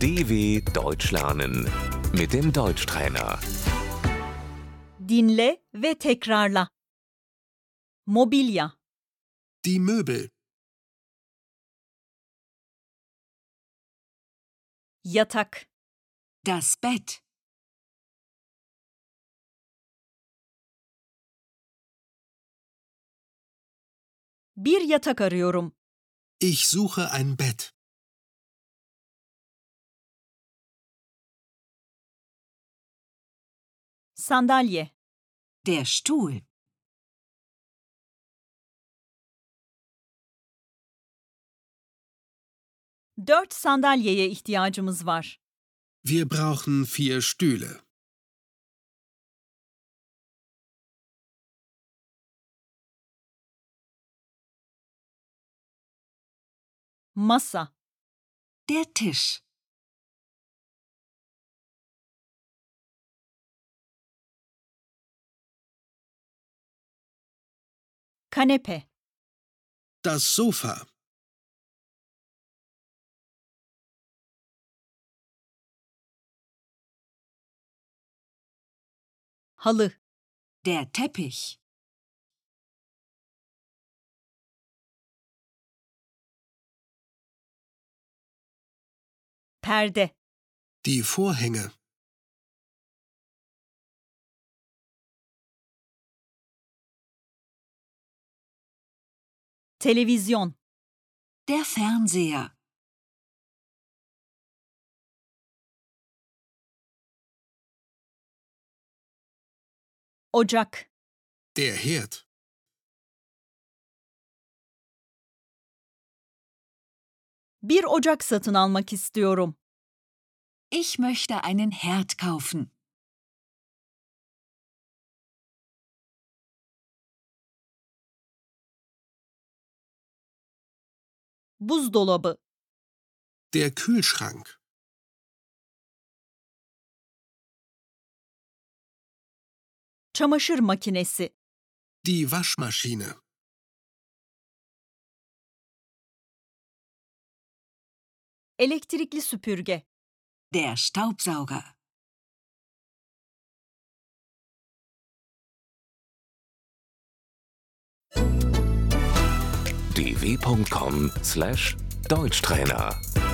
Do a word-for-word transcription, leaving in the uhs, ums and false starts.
D W Deutsch lernen mit dem Deutschtrainer. Dinle ve tekrarla. Mobilya, Die Möbel, yatak, Das Bett. bir yatak arıyorum. ich suche ein Bett. Sandalye, Der Stuhl. dört sandalyeye ihtiyacımız var. Wir brauchen vier Stühle. Masa, Der Tisch. kanepe, Das Sofa, halı, Der Teppich. perde, die Vorhänge, televizyon, Der Fernseher. ocak, der Herd, bir ocak satın almak istiyorum. Ich möchte einen Herd kaufen. Buzdolabı, der Kühlschrank, çamaşır makinesi, die Waschmaschine, elektrikli süpürge, Der Staubsauger. d w punkt com slash Deutschtrainer